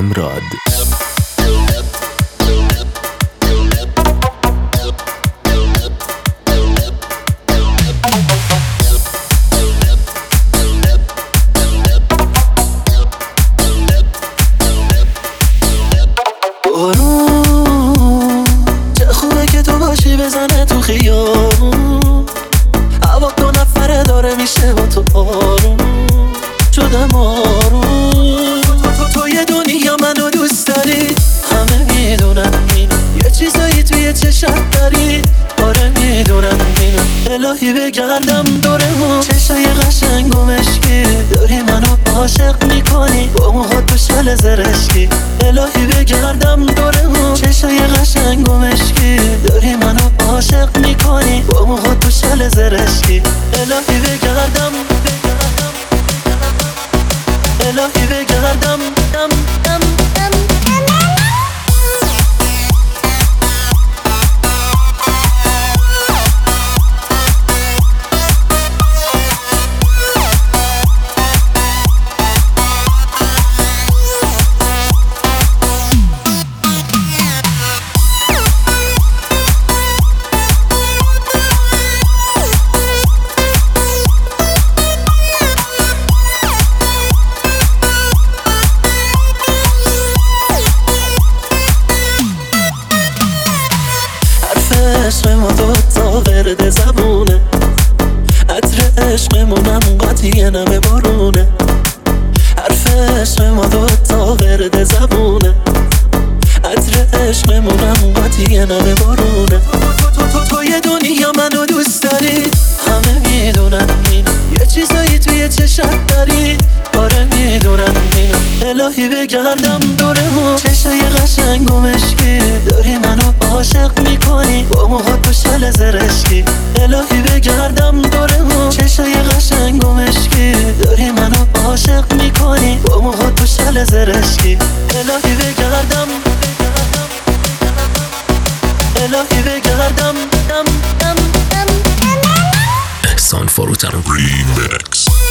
امراد. چه خوبه که تو باشی بزنه تو خیابون، هوا دو نفره داره میشه با تو آروم شدم آروم. تو یه دنیا منو دوست داری، همه میدونن اینو، یه چیزایی توی چشات داری، آره میدونن اینو. الهی بگردم دورمون، چشای قشنگ و مشکی داری منو عاشق میکنی، با موهات تو شل زرشکی. الهی بگردم دورمون، چشای قشنگ و مشکی داری منو عاشق میکنی، با موهات تو شل زرشکی. الهی بگردم، الهی بگردم دم دم دم. عشق ما دوتا ورد زبونه، عطر عشقمونم قاطی نم بارونه. حرف عشق ما دوتا ورد زبونه، عطر عشقمونم قاطی نم بارونه. تو یه دنیا منو دوست داری، همه میدونن اینو، یه چیزایی توی چشات داری، آره میدونن اینو. الهی بگردم دورمون، چشای قشنگ و مشکی داری منو عاشق میکنی، با موهات تو شل زرشکی. الهی بگردم دورمون، چشای قشنگ و مشکی داری منو عاشق میکنی، با موهات تو شل زرشکی. الهی بگردم، الهی بگردم دم دم دم. احسان فروتن ریمکس.